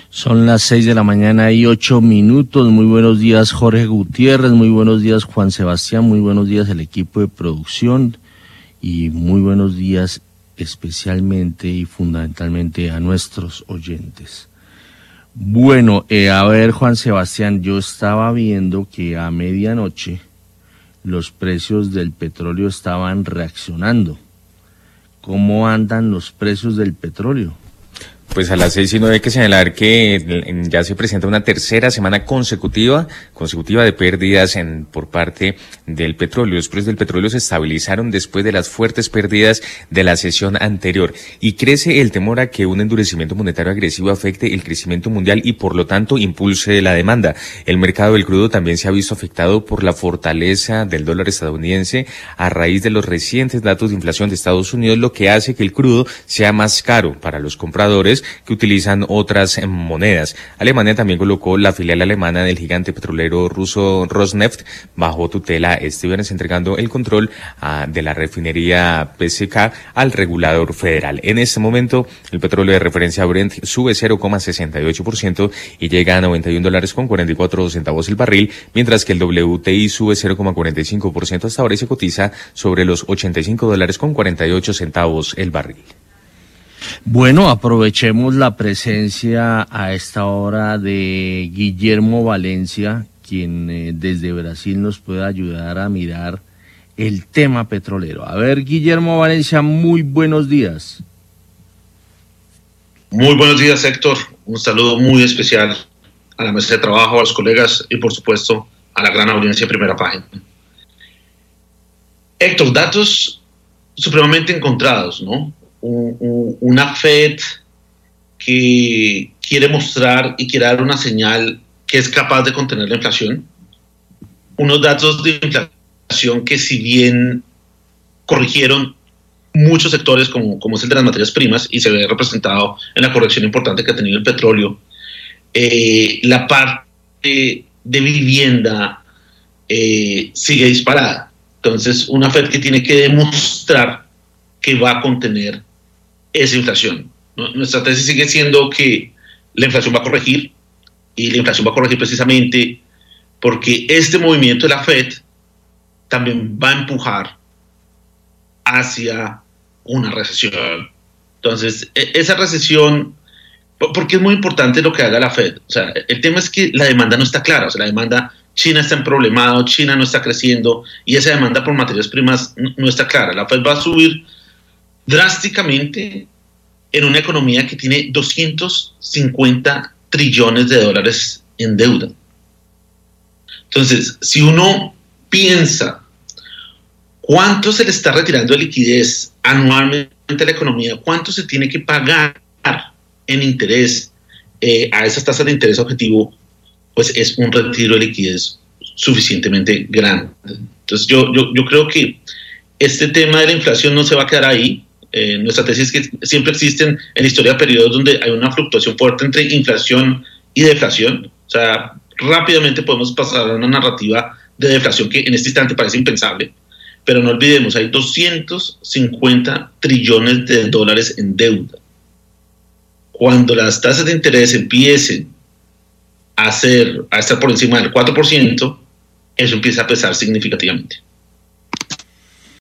Son las 6:08 a.m. Muy buenos días, Jorge Gutiérrez. Muy buenos días, Juan Sebastián. Muy buenos días, el equipo de producción. Y muy buenos días especialmente y fundamentalmente a nuestros oyentes. Bueno, a ver, Juan Sebastián, yo estaba viendo que a medianoche los precios del petróleo estaban reaccionando. ¿Cómo andan los precios del petróleo? Pues a las 6:09 hay que señalar que ya se presenta una tercera semana consecutiva de pérdidas por parte del petróleo. Los precios del petróleo se estabilizaron después de las fuertes pérdidas de la sesión anterior y crece el temor a que un endurecimiento monetario agresivo afecte el crecimiento mundial y por lo tanto impulse la demanda. El mercado del crudo también se ha visto afectado por la fortaleza del dólar estadounidense a raíz de los recientes datos de inflación de Estados Unidos, lo que hace que el crudo sea más caro para los compradores que utilizan otras monedas. Alemania también colocó la filial alemana del gigante petrolero ruso Rosneft bajo tutela este viernes, entregando el control de la refinería PSK al regulador federal. En este momento, el petróleo de referencia Brent sube 0,68% y llega a $91.44 el barril, mientras que el WTI sube 0,45% hasta ahora y se cotiza sobre los $85.48 el barril. Bueno, aprovechemos la presencia a esta hora de Guillermo Valencia, quien desde Brasil nos puede ayudar a mirar el tema petrolero. A ver, Guillermo Valencia, muy buenos días. Muy buenos días, Héctor. Un saludo muy especial a la mesa de trabajo, a los colegas y, por supuesto, a la gran audiencia de Primera Página. Héctor, datos supremamente encontrados, ¿no? Una Fed que quiere mostrar y quiere dar una señal que es capaz de contener la inflación. Unos datos de inflación que, si bien corrigieron muchos sectores como es el de las materias primas y se ve representado en la corrección importante que ha tenido el petróleo, la parte de vivienda sigue disparada. Entonces, una Fed que tiene que demostrar que va a contener esa inflación. Nuestra tesis sigue siendo que la inflación va a corregir, y la inflación va a corregir precisamente porque este movimiento de la Fed también va a empujar hacia una recesión. Entonces, esa recesión, porque es muy importante lo que haga la Fed. O sea, el tema es que la demanda no está clara. O sea, la demanda, China está en problemado, China no está creciendo y esa demanda por materias primas no está clara. La Fed va a subir drásticamente en una economía que tiene 250 trillones de dólares en deuda. Entonces, si uno piensa cuánto se le está retirando de liquidez anualmente a la economía, cuánto se tiene que pagar en interés a esas tasas de interés objetivo, pues es un retiro de liquidez suficientemente grande. Entonces, yo creo que este tema de la inflación no se va a quedar ahí. Nuestra tesis es que siempre existen en la historia periodos donde hay una fluctuación fuerte entre inflación y deflación. O sea, rápidamente podemos pasar a una narrativa de deflación que en este instante parece impensable, pero no olvidemos, hay 250 trillones de dólares en deuda. Cuando las tasas de interés empiecen a estar por encima del 4%, eso empieza a pesar significativamente.